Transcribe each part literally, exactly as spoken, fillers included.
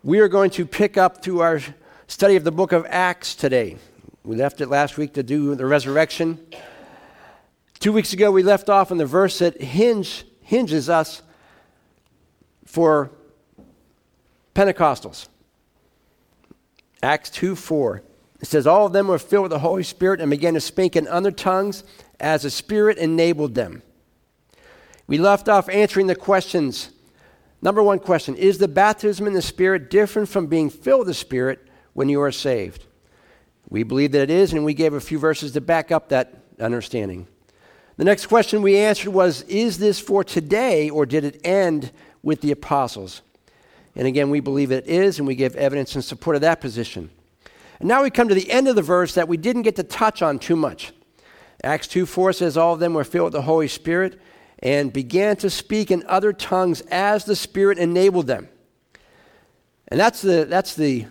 We are going to pick up to our study of the book of Acts today. We left it last week to do the resurrection. Two weeks ago, we left off on the verse that hinge, hinges us for Pentecostals. Acts two four. It says, all of them were filled with the Holy Spirit and began to speak in other tongues as the Spirit enabled them. We left off answering the questions. Number one question, is the baptism in the Spirit different from being filled with the Spirit when you are saved? We believe that it is, and we gave a few verses to back up that understanding. The next question we answered was, is this for today, or did it end with the apostles? And again, we believe it is, and we give evidence in support of that position. And now we come to the end of the verse that we didn't get to touch on too much. Acts two four says, all of them were filled with the Holy Spirit and began to speak in other tongues as the Spirit enabled them. And that's the that's the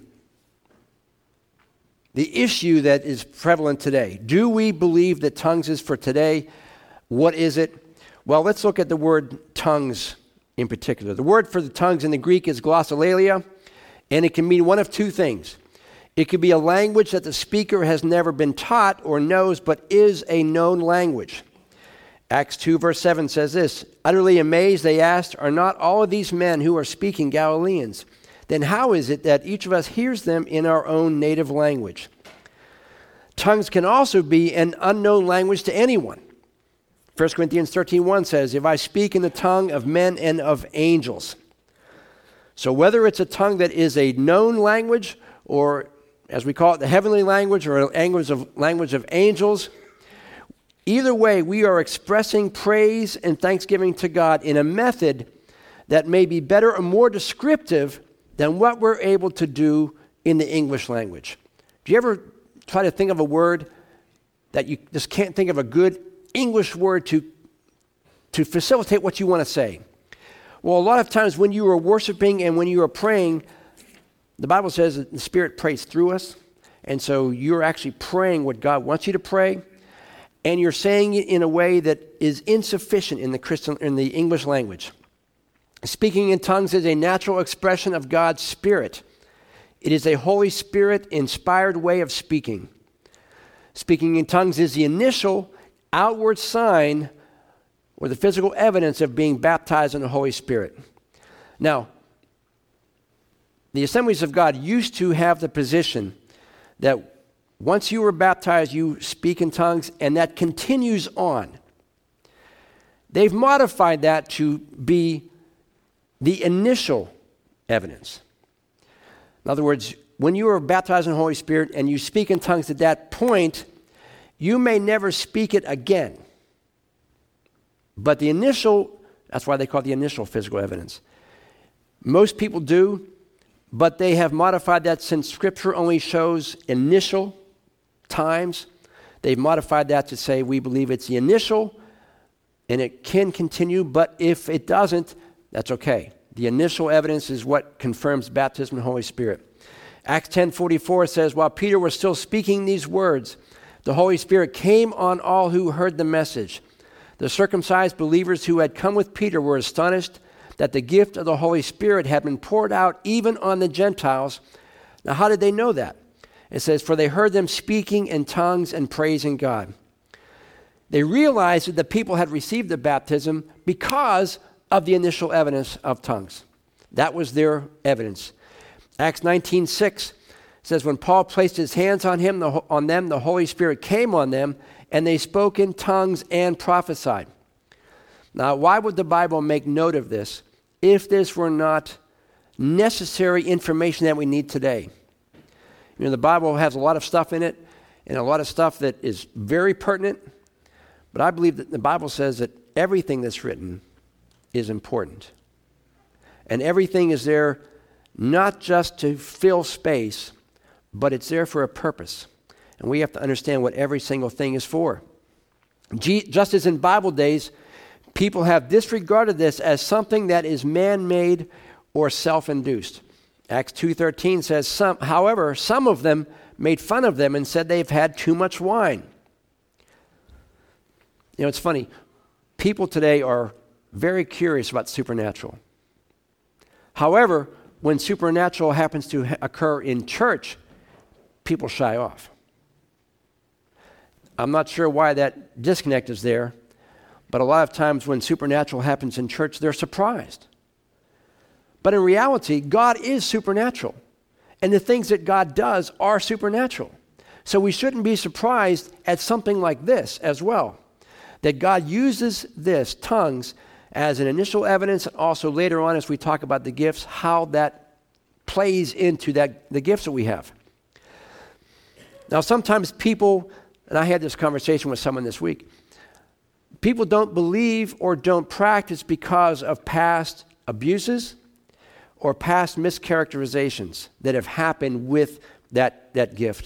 the issue that is prevalent today. Do we believe that tongues is for today? What is it? Well, let's look at the word tongues in particular. The word for the tongues in the Greek is glossolalia, and it can mean one of two things. It could be a language that the speaker has never been taught or knows, but is a known language. Acts two verse seven says this, utterly amazed they asked, are not all of these men who are speaking Galileans? Then how is it that each of us hears them in our own native language? Tongues can also be an unknown language to anyone. First Corinthians thirteen one says, if I speak in the tongue of men and of angels. So whether it's a tongue that is a known language, or as we call it, the heavenly language, or a language of, language of angels, either way, we are expressing praise and thanksgiving to God in a method that may be better or more descriptive than what we're able to do in the English language. Do you ever try to think of a word that you just can't think of a good English word to, to facilitate what you want to say? Well, a lot of times when you are worshiping and when you are praying, the Bible says that the Spirit prays through us, and so you're actually praying what God wants you to pray, and you're saying it in a way that is insufficient in the Christian, in the English language. Speaking in tongues is a natural expression of God's Spirit. It is a Holy Spirit-inspired way of speaking. Speaking in tongues is the initial outward sign or the physical evidence of being baptized in the Holy Spirit. Now, the Assemblies of God used to have the position that once you were baptized, you speak in tongues, and that continues on. They've modified that to be the initial evidence. In other words, when you are baptized in the Holy Spirit and you speak in tongues at that point, you may never speak it again. But the initial, that's why they call it the initial physical evidence. Most people do, but they have modified that since Scripture only shows initial times. They've modified that to say we believe it's the initial and it can continue, but if it doesn't, that's okay. The initial evidence is what confirms baptism in the Holy Spirit. Acts ten forty-four says, while Peter was still speaking these words, the Holy Spirit came on all who heard the message. The circumcised believers who had come with Peter were astonished that the gift of the Holy Spirit had been poured out even on the Gentiles. Now, how did they know that? It says, for they heard them speaking in tongues and praising God. They realized that the people had received the baptism because of the initial evidence of tongues. That was their evidence. Acts nineteen six says, when Paul placed his hands on him, the, on them, the Holy Spirit came on them, and they spoke in tongues and prophesied. Now, why would the Bible make note of this if this were not necessary information that we need today? You know, the Bible has a lot of stuff in it, and a lot of stuff that is very pertinent, but I believe that the Bible says that everything that's written is important. And everything is there not just to fill space, but it's there for a purpose. And we have to understand what every single thing is for. Just as in Bible days, people have disregarded this as something that is man-made or self-induced. Acts two thirteen says, some, however, some of them made fun of them and said they've had too much wine. You know, it's funny. People today are very curious about supernatural. However, when supernatural happens to ha- occur in church, people shy off. I'm not sure why that disconnect is there, but a lot of times when supernatural happens in church, they're surprised. But in reality, God is supernatural, and the things that God does are supernatural. So we shouldn't be surprised at something like this as well, that God uses this, tongues, as an initial evidence, and also later on as we talk about the gifts, how that plays into that the gifts that we have. Now, sometimes people, and I had this conversation with someone this week, people don't believe or don't practice because of past abuses or past mischaracterizations that have happened with that, that gift.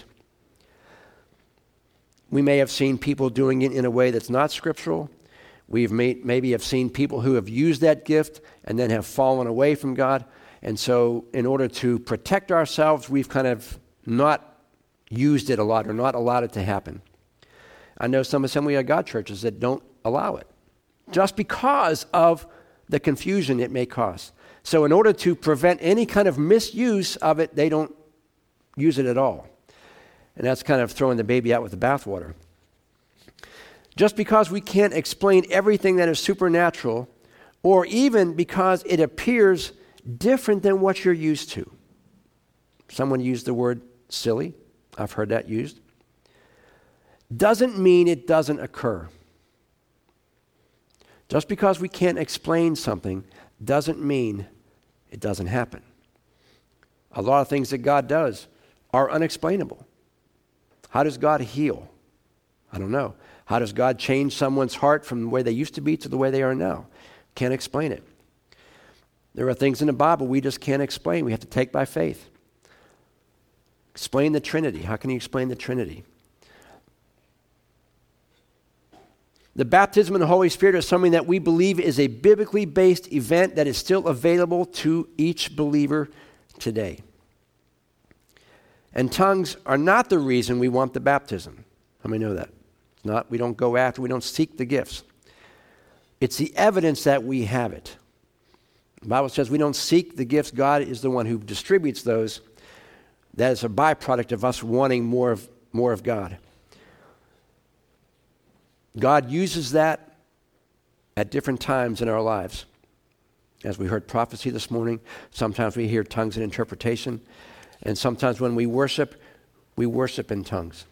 We may have seen people doing it in a way that's not scriptural. We've made, maybe have seen people who have used that gift and then have fallen away from God. And so in order to protect ourselves, we've kind of not used it a lot or not allowed it to happen. I know some Assembly of God churches that don't allow it just because of the confusion it may cause. So in order to prevent any kind of misuse of it, they don't use it at all. And that's kind of throwing the baby out with the bathwater. Just because we can't explain everything that is supernatural, or even because it appears different than what you're used to. Someone used the word silly. I've heard that used. Doesn't mean it doesn't occur. Just because we can't explain something doesn't mean it doesn't happen. A lot of things that God does are unexplainable. How does God heal? I don't know. How does God change someone's heart from the way they used to be to the way they are now? Can't explain it. There are things in the Bible we just can't explain. We have to take by faith. Explain the Trinity. How can you explain the Trinity? The baptism in the Holy Spirit is something that we believe is a biblically based event that is still available to each believer today. And tongues are not the reason we want the baptism. How many know that? It's not, we don't go after, we don't seek the gifts. It's the evidence that we have it. The Bible says we don't seek the gifts. God is the one who distributes those. That is a byproduct of us wanting more of, more of God. God uses that at different times in our lives. As we heard prophecy this morning, sometimes we hear tongues and interpretation. And sometimes when we worship, we worship in tongues.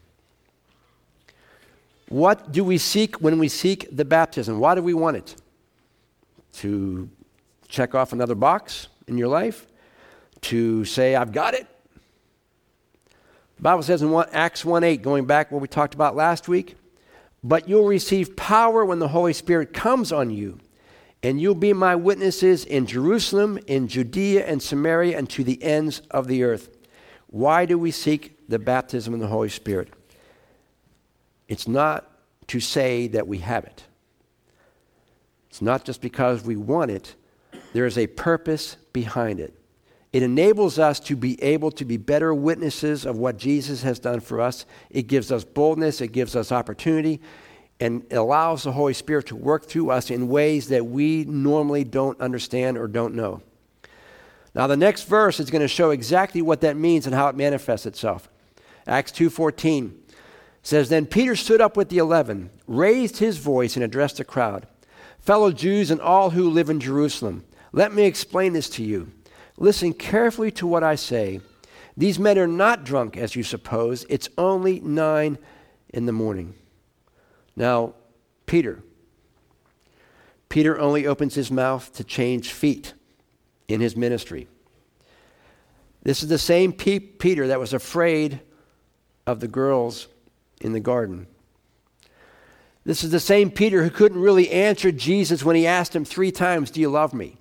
What do we seek when we seek the baptism? Why do we want it? To check off another box in your life? To say, I've got it? The Bible says in Acts one eight, going back what we talked about last week, but you'll receive power when the Holy Spirit comes on you, and you'll be my witnesses in Jerusalem, in Judea and Samaria, and to the ends of the earth. Why do we seek the baptism in the Holy Spirit? It's not to say that we have it. It's not just because we want it. There is a purpose behind it. It enables us to be able to be better witnesses of what Jesus has done for us. It gives us boldness. It gives us opportunity. And it allows the Holy Spirit to work through us in ways that we normally don't understand or don't know. Now, the next verse is going to show exactly what that means and how it manifests itself. Acts two fourteen says, Then Peter stood up with the eleven, raised his voice, and addressed the crowd. Fellow Jews and all who live in Jerusalem, let me explain this to you. Listen carefully to what I say. These men are not drunk, as you suppose. It's only nine in the morning. Now, Peter. Peter only opens his mouth to change feet in his ministry. This is the same P- Peter that was afraid of the girls in the garden. This is the same Peter who couldn't really answer Jesus when he asked him three times, do you love me?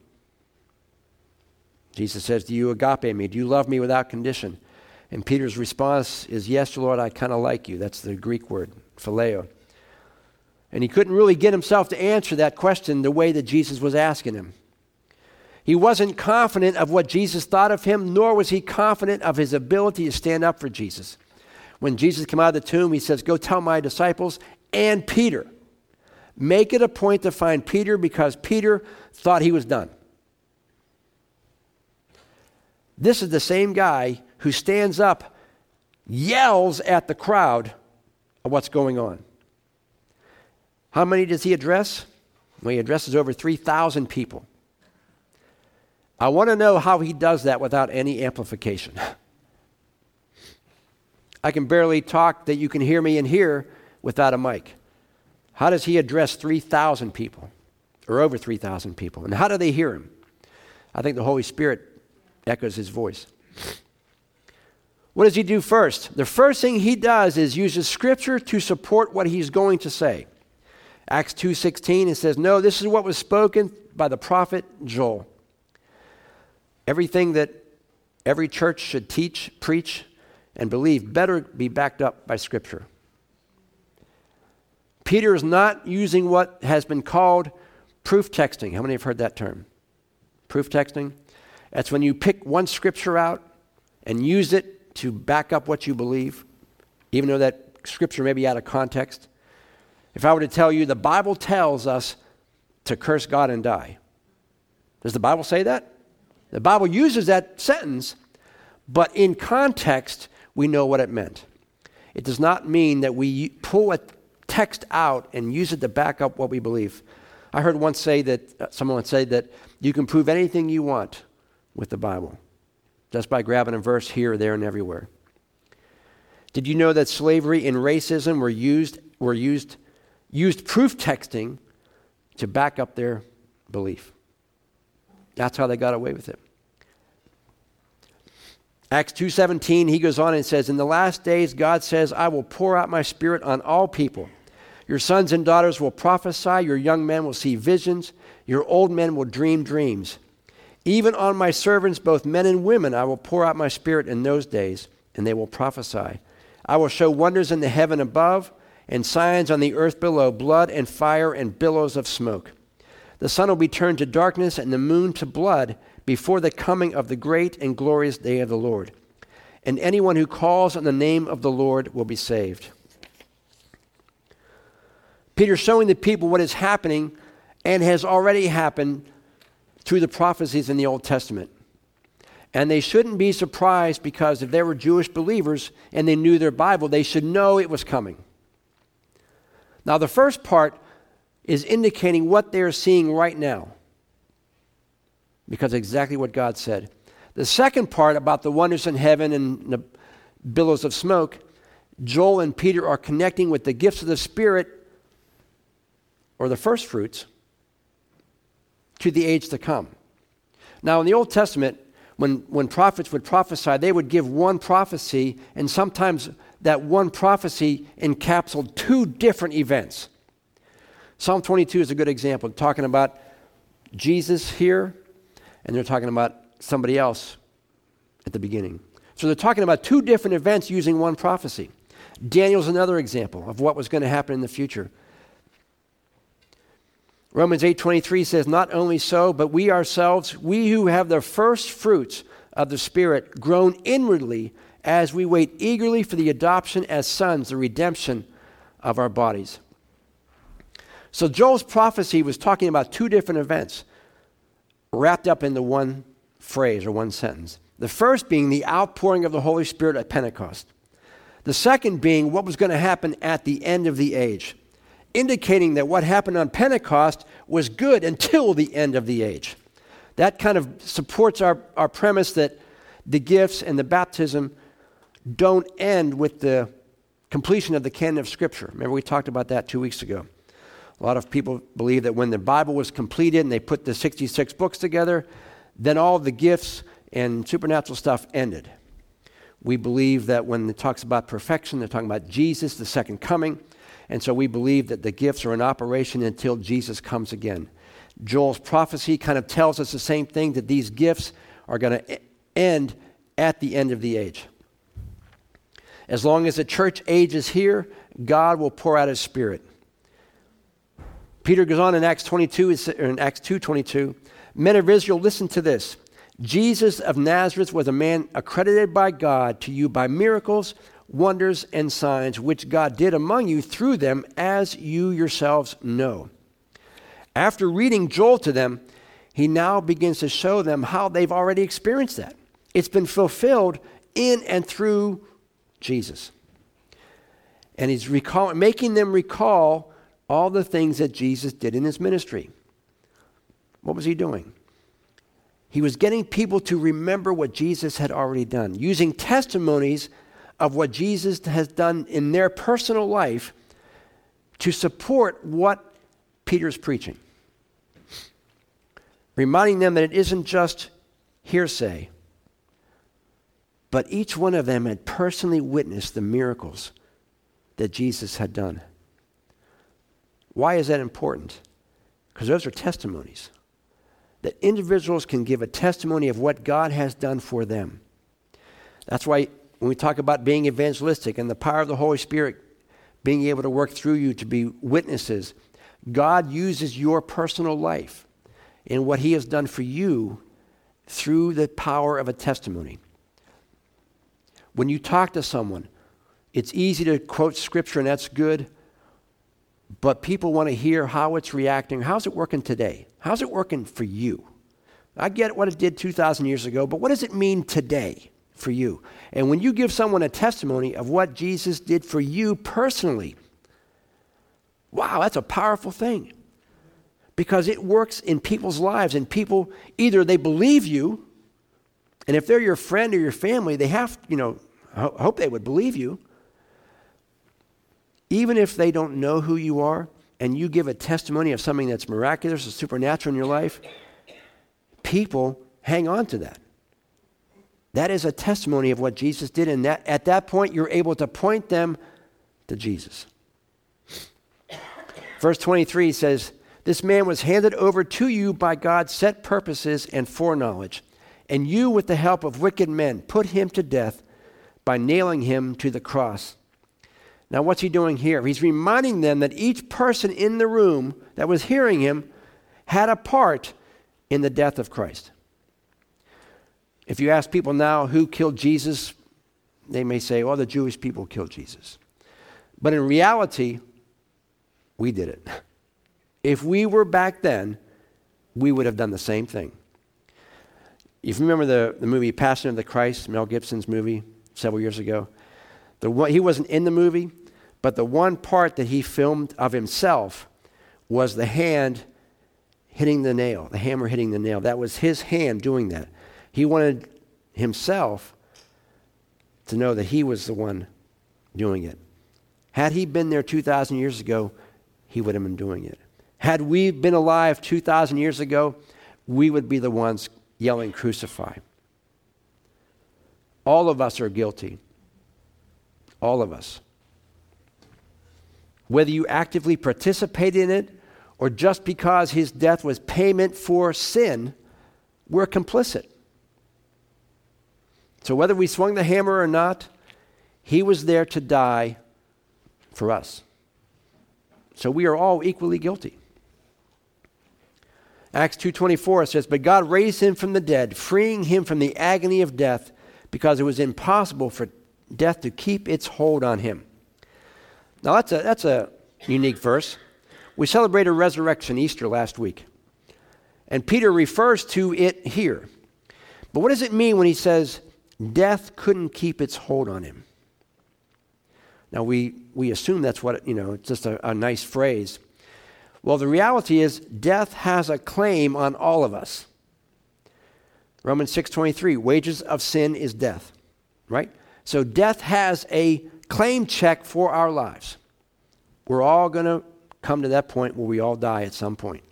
Jesus says, do you agape me? Do you love me without condition? And Peter's response is, yes, Lord, I kind of like you. That's the Greek word, phileo. And he couldn't really get himself to answer that question the way that Jesus was asking him. He wasn't confident of what Jesus thought of him, nor was he confident of his ability to stand up for Jesus. When Jesus came out of the tomb, he says, go tell my disciples and Peter. Make it a point to find Peter because Peter thought he was done. This is the same guy who stands up, yells at the crowd of what's going on. How many does he address? Well, he addresses over three thousand people. I want to know how he does that without any amplification. I can barely talk that you can hear me in here without a mic. How does he address three thousand people, or over three thousand people? And how do they hear him? I think the Holy Spirit echoes his voice. What does he do first? The first thing he does is uses Scripture to support what he's going to say. Acts two sixteen, it says, no, this is what was spoken by the prophet Joel. Everything that every church should teach, preach, and believe better be backed up by Scripture. Peter is not using what has been called proof texting. How many have heard that term? Proof texting? That's when you pick one Scripture out and use it to back up what you believe, even though that Scripture may be out of context. If I were to tell you the Bible tells us to curse God and die, does the Bible say that? The Bible uses that sentence, but in context, we know what it meant. It does not mean that we pull a text out and use it to back up what we believe. I heard once say that, uh, someone would say that you can prove anything you want with the Bible, just by grabbing a verse here, there, and everywhere. Did you know that slavery and racism were used, were used, used proof texting to back up their belief? That's how they got away with it. Acts two seventeen, he goes on and says, in the last days, God says, I will pour out my Spirit on all people. Your sons and daughters will prophesy. Your young men will see visions. Your old men will dream dreams. Even on my servants, both men and women, I will pour out my Spirit in those days, and they will prophesy. I will show wonders in the heaven above and signs on the earth below, blood and fire and billows of smoke. The sun will be turned to darkness and the moon to blood before the coming of the great and glorious day of the Lord. And anyone who calls on the name of the Lord will be saved. Peter's showing the people what is happening and has already happened through the prophecies in the Old Testament. And they shouldn't be surprised, because if they were Jewish believers and they knew their Bible, they should know it was coming. Now, the first part is indicating what they're seeing right now, because exactly what God said. The second part, about the wonders in heaven and the billows of smoke, Joel and Peter are connecting with the gifts of the Spirit, or the first fruits, to the age to come. Now, in the Old Testament, when, when prophets would prophesy, they would give one prophecy, and sometimes that one prophecy encapsulated two different events. Psalm twenty-two is a good example, talking about Jesus here, and they're talking about somebody else at the beginning. So they're talking about two different events using one prophecy. Daniel's another example of what was going to happen in the future. Romans eight twenty-three says, not only so, but we ourselves, we who have the first fruits of the Spirit, groan inwardly as we wait eagerly for the adoption as sons, the redemption of our bodies. So Joel's prophecy was talking about two different events wrapped up into one phrase or one sentence. The first being the outpouring of the Holy Spirit at Pentecost. The second being what was going to happen at the end of the age, indicating that what happened on Pentecost was good until the end of the age. That kind of supports our, our premise that the gifts and the baptism don't end with the completion of the canon of Scripture. Remember, we talked about that two weeks ago. A lot of people believe that when the Bible was completed and they put the sixty-six books together, then all the gifts and supernatural stuff ended. We believe that when it talks about perfection, they're talking about Jesus, the second coming. And so we believe that the gifts are in operation until Jesus comes again. Joel's prophecy kind of tells us the same thing, that these gifts are going to end at the end of the age. As long as the church age is here, God will pour out His Spirit. Peter goes on in Acts twenty-two, in Acts two twenty-two, men of Israel, listen to this. Jesus of Nazareth was a man accredited by God to you by miracles, wonders, and signs, which God did among you through them, as you yourselves know. After reading Joel to them, he now begins to show them how they've already experienced that. It's been fulfilled in and through Jesus. And he's recall, making them recall all the things that Jesus did in his ministry. What was he doing? He was getting people to remember what Jesus had already done, using testimonies of what Jesus has done in their personal life to support what Peter's preaching. Reminding them that it isn't just hearsay, but each one of them had personally witnessed the miracles that Jesus had done. Why is that important? Because those are testimonies. That individuals can give a testimony of what God has done for them. That's why when we talk about being evangelistic and the power of the Holy Spirit being able to work through you to be witnesses, God uses your personal life and what he has done for you through the power of a testimony. When you talk to someone, it's easy to quote scripture, and that's good, but people want to hear how it's reacting. How's it working today? How's it working for you? I get what it did two thousand years ago, but what does it mean today for you? And when you give someone a testimony of what Jesus did for you personally, wow, that's a powerful thing. Because it works in people's lives, and people, either they believe you, and if they're your friend or your family, they have, you know, I hope they would believe you. Even if they don't know who you are, and you give a testimony of something that's miraculous or supernatural in your life, people hang on to that. That is a testimony of what Jesus did, and that at that point, you're able to point them to Jesus. Verse twenty-three says, "This man was handed over to you by God's set purposes and foreknowledge, and you, with the help of wicked men, put him to death by nailing him to the cross." Now, what's he doing here? He's reminding them that each person in the room that was hearing him had a part in the death of Christ. If you ask people now who killed Jesus, they may say, oh, the Jewish people killed Jesus. But in reality, we did it. If we were back then, we would have done the same thing. If you remember the, the movie Passion of the Christ, Mel Gibson's movie several years ago, the one, he wasn't in the movie, but the one part that he filmed of himself was the hand hitting the nail, the hammer hitting the nail. That was his hand doing that. He wanted himself to know that he was the one doing it. Had he been there two thousand years ago, he would have been doing it. Had we been alive two thousand years ago, we would be the ones yelling, "Crucify." All of us are guilty. All of us. Whether you actively participate in it or just because his death was payment for sin, we're complicit. So whether we swung the hammer or not, he was there to die for us. So we are all equally guilty. Acts two twenty-four says, "But God raised him from the dead, freeing him from the agony of death, because it was impossible for death to keep its hold on him." Now that's a, that's a unique verse. We celebrated resurrection Easter last week. And Peter refers to it here. But what does it mean when he says death couldn't keep its hold on him? Now we, we assume that's what, you know, it's just a, a nice phrase. Well, the reality is death has a claim on all of us. Romans six twenty-three, wages of sin is death, right? So death has a claim check for our lives. We're all going to come to that point where we all die at some point.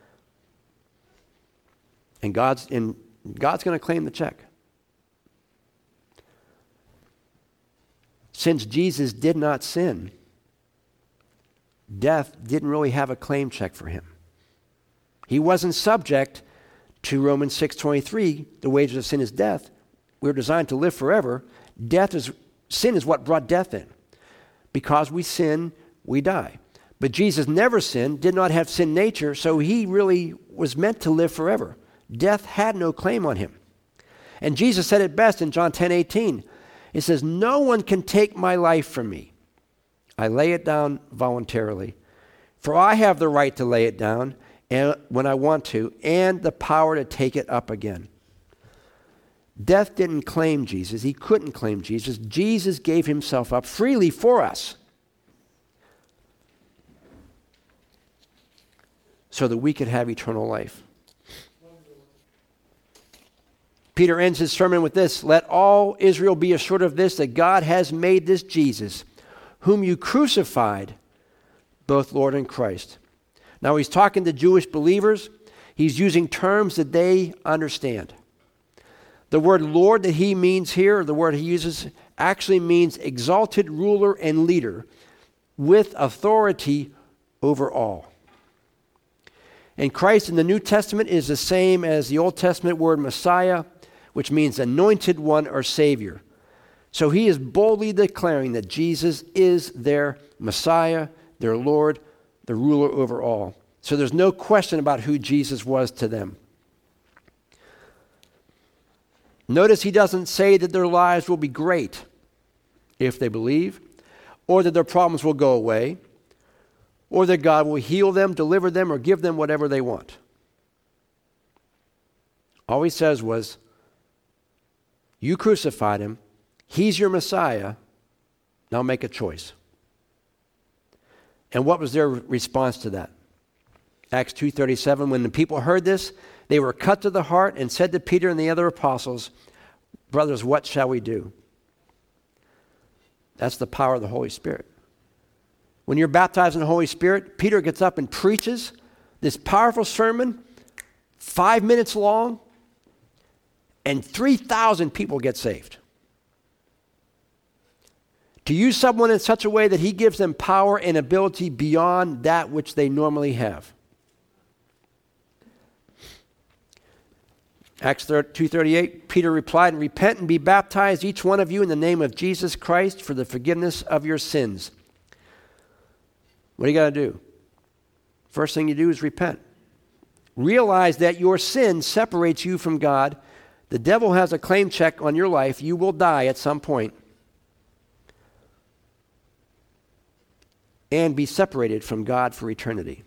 And God's, and God's going to claim the check. Since Jesus did not sin, death didn't really have a claim check for him. He wasn't subject to Romans six twenty-three, the wages of sin is death. We're designed to live forever. Death is, sin is what brought death in. Because we sin, we die. But Jesus never sinned, did not have sin nature, so he really was meant to live forever. Death had no claim on him. And Jesus said it best in John ten eighteen. It says, "No one can take my life from me. I lay it down voluntarily. For I have the right to lay it down and when I want to, and the power to take it up again." Death didn't claim Jesus. He couldn't claim Jesus. Jesus gave himself up freely for us so that we could have eternal life. Peter ends his sermon with this: let all Israel be assured of this, that God has made this Jesus, whom you crucified, both Lord and Christ. Now he's talking to Jewish believers. He's using terms that they understand. The word Lord that he means here, the word he uses, actually means exalted ruler and leader with authority over all. And Christ in the New Testament is the same as the Old Testament word Messiah, which means anointed one or Savior. So he is boldly declaring that Jesus is their Messiah, their Lord, the ruler over all. So there's no question about who Jesus was to them. Notice he doesn't say that their lives will be great if they believe, or that their problems will go away, or that God will heal them, deliver them, or give them whatever they want. All he says was, you crucified him, he's your Messiah, now make a choice. And what was their response to that? Acts two thirty-seven, when the people heard this, they were cut to the heart and said to Peter and the other apostles, brothers, what shall we do? That's the power of the Holy Spirit. When you're baptized in the Holy Spirit, Peter gets up and preaches this powerful sermon, five minutes long, and three thousand people get saved. To use someone in such a way that he gives them power and ability beyond that which they normally have. Acts two thirty-eight, Peter replied, repent and be baptized, each one of you, in the name of Jesus Christ for the forgiveness of your sins. What do you got to do? First thing you do is repent. Realize that your sin separates you from God. The devil has a claim check on your life. You will die at some point. And be separated from God for eternity.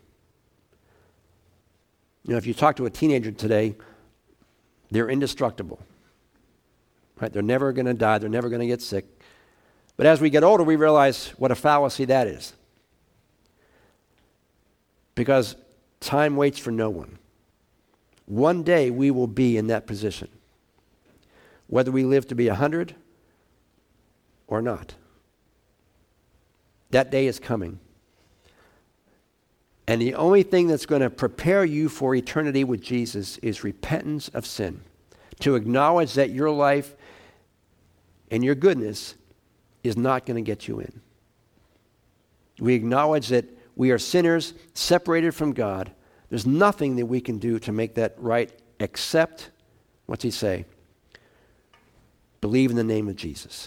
You know, if you talk to a teenager today, they're indestructible. Right? They're never going to die. They're never going to get sick. But as we get older, we realize what a fallacy that is. Because time waits for no one. One day we will be in that position. Whether we live to be a hundred or not. That day is coming. And the only thing that's going to prepare you for eternity with Jesus is repentance of sin. To acknowledge that your life and your goodness is not going to get you in. We acknowledge that we are sinners separated from God. There's nothing that we can do to make that right except, what's he say? Believe in the name of Jesus.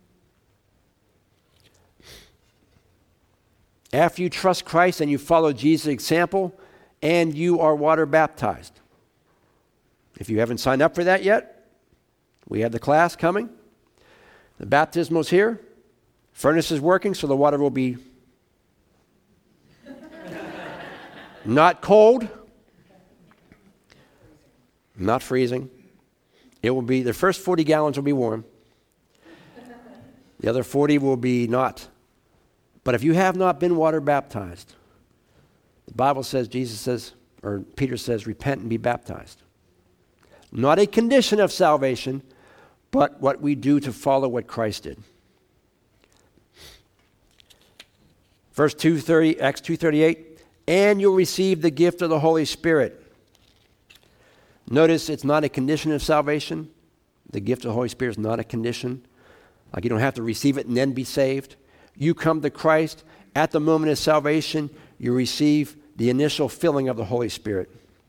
After you trust Christ and you follow Jesus' example, and you are water baptized. If you haven't signed up for that yet, we have the class coming. The baptismal's here. Furnace is working, so the water will be not cold, not freezing. It will be, the first forty gallons will be warm. The other forty will be not. But if you have not been water baptized, the Bible says, Jesus says, or Peter says, repent and be baptized. Not a condition of salvation, but what we do to follow what Christ did. Verse two thirty, Acts two thirty-eight, and you'll receive the gift of the Holy Spirit. Notice it's not a condition of salvation. The gift of the Holy Spirit is not a condition. Like you don't have to receive it and then be saved. You come to Christ, at the moment of salvation, you receive the initial filling of the Holy Spirit.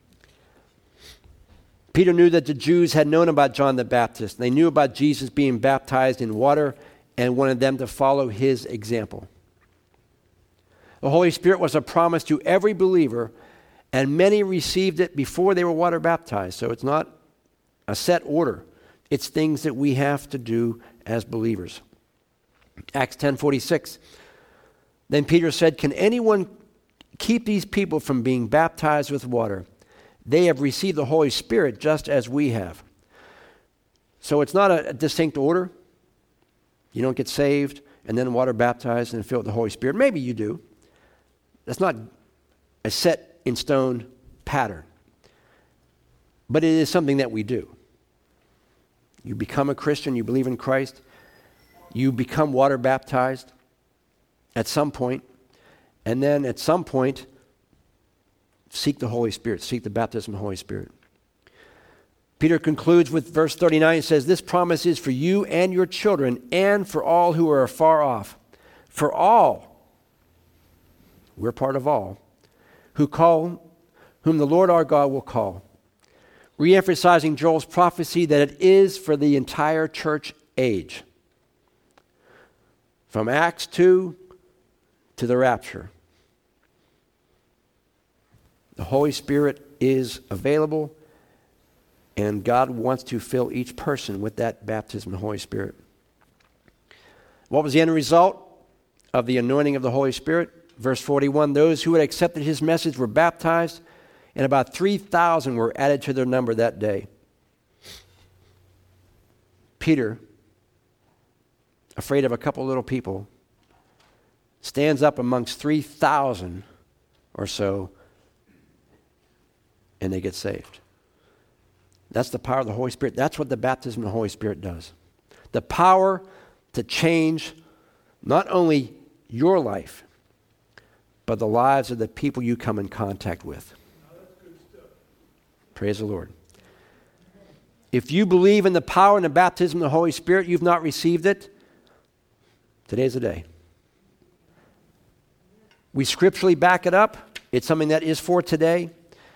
Peter knew that the Jews had known about John the Baptist. They knew about Jesus being baptized in water and wanted them to follow his example. The Holy Spirit was a promise to every believer, and many received it before they were water baptized. So it's not a set order. It's things that we have to do as believers. Acts ten forty-six. Then Peter said, can anyone keep these people from being baptized with water? They have received the Holy Spirit just as we have. So it's not a, a distinct order. You don't get saved and then water baptized and filled with the Holy Spirit. Maybe you do. That's not a set in stone pattern. But it is something that we do. You become a Christian, you believe in Christ, you become water baptized at some point, and then at some point, seek the Holy Spirit, seek the baptism of the Holy Spirit. Peter concludes with verse thirty-nine. He says, this promise is for you and your children and for all who are afar off. For all, we're part of all, who call, whom the Lord our God will call. Re-emphasizing Joel's prophecy that it is for the entire church age. From Acts two to the rapture. The Holy Spirit is available, and God wants to fill each person with that baptism of the Holy Spirit. What was the end result of the anointing of the Holy Spirit? Verse forty-one, those who had accepted his message were baptized, and about three thousand were added to their number that day. Peter, afraid of a couple little people, stands up amongst three thousand or so, and they get saved. That's the power of the Holy Spirit. That's what the baptism of the Holy Spirit does. The power to change not only your life, but the lives of the people you come in contact with. Praise the Lord. If you believe in the power and the baptism of the Holy Spirit, you've not received it, today's the day. We scripturally back it up. It's something that is for today.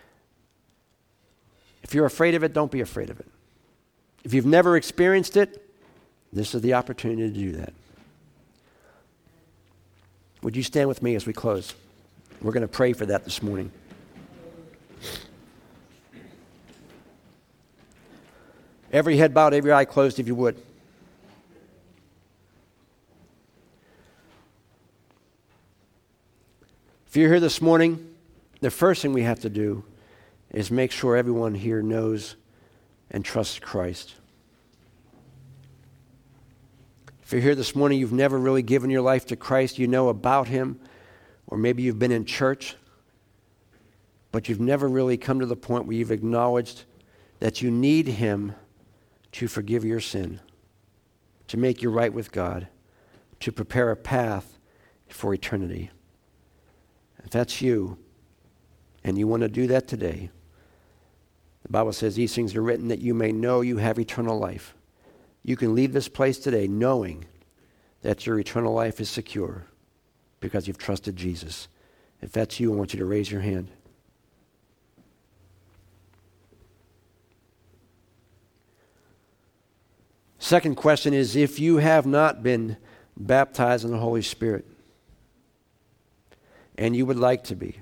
If you're afraid of it, don't be afraid of it. If you've never experienced it, this is the opportunity to do that. Would you stand with me as we close? We're going to pray for that this morning. Every head bowed, every eye closed, if you would. If you're here this morning, the first thing we have to do is make sure everyone here knows and trusts Christ. If you're here this morning, you've never really given your life to Christ, you know about him, or maybe you've been in church, but you've never really come to the point where you've acknowledged that you need him to forgive your sin, to make you right with God, to prepare a path for eternity. If that's you, and you want to do that today, the Bible says these things are written that you may know you have eternal life. You can leave this place today knowing that your eternal life is secure because you've trusted Jesus. If that's you, I want you to raise your hand. Second question is, if you have not been baptized in the Holy Spirit and you would like to be,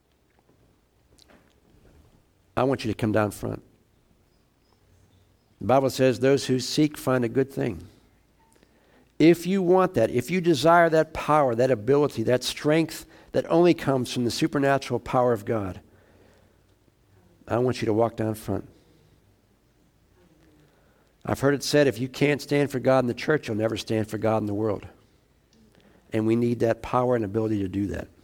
I want you to come down front. The Bible says those who seek find a good thing. If you want that, if you desire that power, that ability, that strength that only comes from the supernatural power of God, I want you to walk down front. I've heard it said, if you can't stand for God in the church, you'll never stand for God in the world. And we need that power and ability to do that.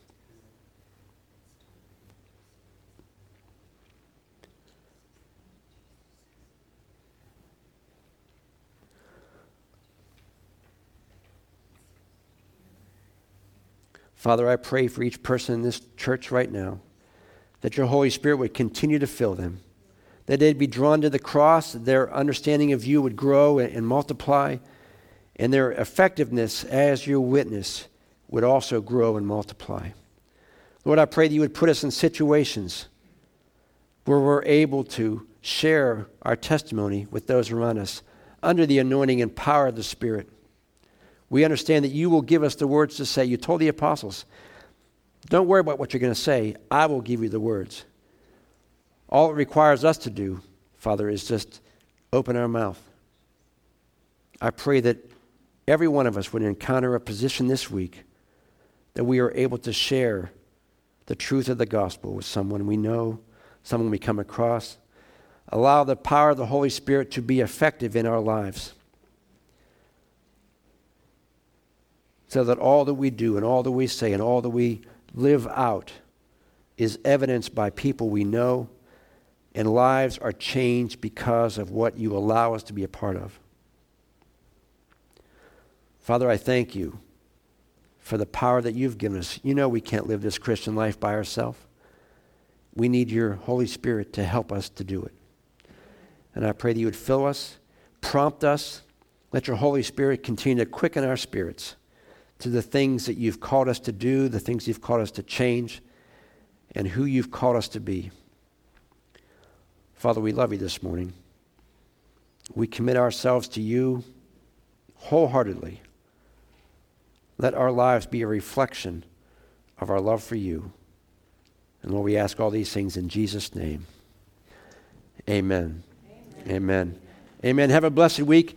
Father, I pray for each person in this church right now that your Holy Spirit would continue to fill them, that they'd be drawn to the cross, their understanding of you would grow and multiply, and their effectiveness as your witness would also grow and multiply. Lord, I pray that you would put us in situations where we're able to share our testimony with those around us under the anointing and power of the Spirit. We understand that you will give us the words to say. You told the apostles, don't worry about what you're going to say. I will give you the words. All it requires us to do, Father, is just open our mouth. I pray that every one of us would encounter a position this week that we are able to share the truth of the gospel with someone we know, someone we come across, Allow the power of the Holy Spirit to be effective in our lives, so that all that we do and all that we say and all that we live out is evidenced by people we know, and lives are changed because of what you allow us to be a part of. Father, I thank you for the power that you've given us. You know we can't live this Christian life by ourselves. We need your Holy Spirit to help us to do it. And I pray that you would fill us, prompt us. Let your Holy Spirit continue to quicken our spirits to the things that you've called us to do, the things you've called us to change, and who you've called us to be. Father, we love you this morning. We commit ourselves to you wholeheartedly. Let our lives be a reflection of our love for you. And Lord, we ask all these things in Jesus' name. Amen. Amen. Amen. Amen. Have a blessed week.